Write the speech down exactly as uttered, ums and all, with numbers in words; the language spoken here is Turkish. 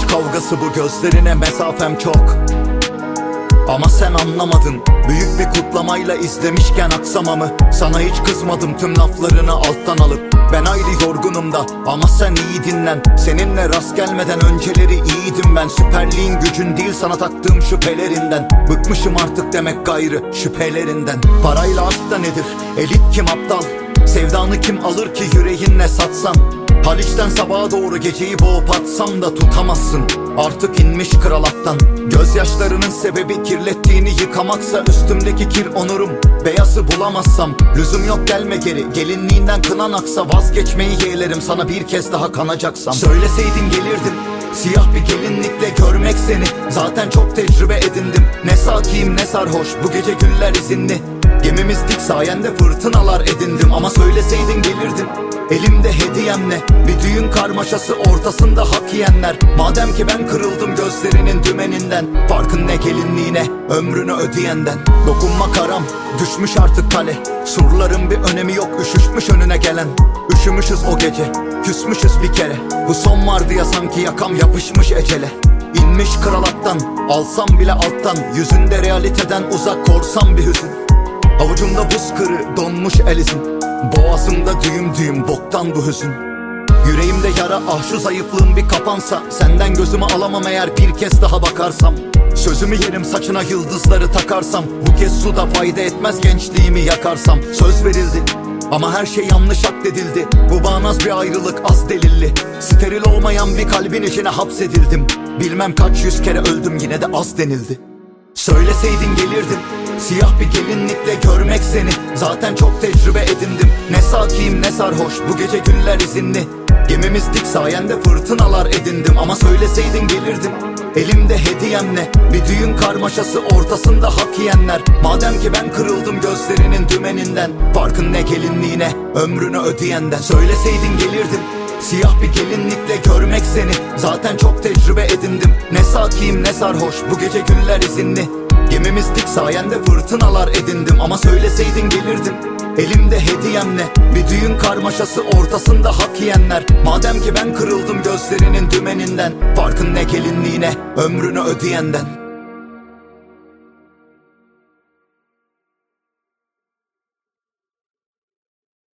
kavgası bu, gözlerine mesafem çok. Ama sen anlamadın, büyük bir kutlamayla izlemişken aksamamı. Sana hiç kızmadım tüm laflarını alttan alıp. Ben ayrı yorgunum da ama sen iyi dinlen. Seninle rast gelmeden önceleri iyiydim ben. Süperliğin gücün değil sana taktığım şüphelerinden. Bıkmışım artık demek gayrı şüphelerinden. Parayla aşk da nedir, elit kim aptal? Sevdanı kim alır ki yüreğinle satsan? Haliç'ten sabaha doğru geceyi boğup atsam da tutamazsın. Artık inmiş kral attan. Gözyaşlarının sebebi kirlettiğini yıkamaksa üstümdeki kir onurum. Beyazı bulamazsam lüzum yok, gelme geri. Gelinliğinden kınan aksa vazgeçmeyi yeğlerim sana bir kez daha kanacaksam. Söyleseydin gelirdim siyah bir gelinlikle görmek seni. Zaten çok tecrübe edindim. Ne sakiyim ne sarhoş, bu gece güller izinli. Gemimiz dik sayende fırtınalar edindim. Ama söyleseydin gelirdim elimde hediyemle. Bir düğün karmaşası ortasında hak yiyenler. Madem ki ben kırıldım gözlerinin dümeninden. Farkın ne gelinliğine, ömrünü ödeyenden. Dokunma karam, düşmüş artık kale. Surların bir önemi yok, üşüşmüş önüne gelen. Üşümüşüz o gece, küsmüşüz bir kere. Bu son vardı ya sanki, yakam yapışmış ecele. İnmiş kral attan, alsam bile alttan. Yüzünde realiteden uzak korsan bir hüzün. Avucumda buz kırı, donmuş el izin. Boğazımda düğüm düğüm, boktan bu hüzün. Yüreğimde yara, ah şu zayıflığım bir kapansa. Senden gözümü alamam eğer bir kez daha bakarsam. Sözümü yerim saçına yıldızları takarsam. Bu kez suda fayda etmez gençliğimi yakarsam. Söz verildi ama her şey yanlış addedildi. Bu bağnaz bir ayrılık az delilli. Steril olmayan bir kalbin içine hapsedildim. Bilmem kaç yüz kere öldüm yine de az denildi. Söyleseydin gelirdim siyah bir gelinlikle görmek seni. Zaten çok tecrübe edindim. Ne sakiyim ne sarhoş, bu gece güller izinli. Gemimiz dik sayende fırtınalar edindim. Ama söyleseydin gelirdim elimde hediyemle. Bir düğün karmaşası ortasında hak yiyenler. Madem ki ben kırıldım gözlerinin dümeninden. Farkın ne gelinliğine, ömrünü ödeyenden. Söyleseydin gelirdim siyah bir gelinlikle görmek seni. Zaten çok tecrübe edindim. Ne sakiyim ne sarhoş, bu gece güller izinli. Gemimiz dik sayende fırtınalar edindim. Ama söyleseydin gelirdim elimde hediyemle. Bir düğün karmaşası ortasında hak yiyenler. Madem ki ben kırıldım gözlerinin dümeninden. Farkın ne gelinliğine, ömrünü ödeyenden.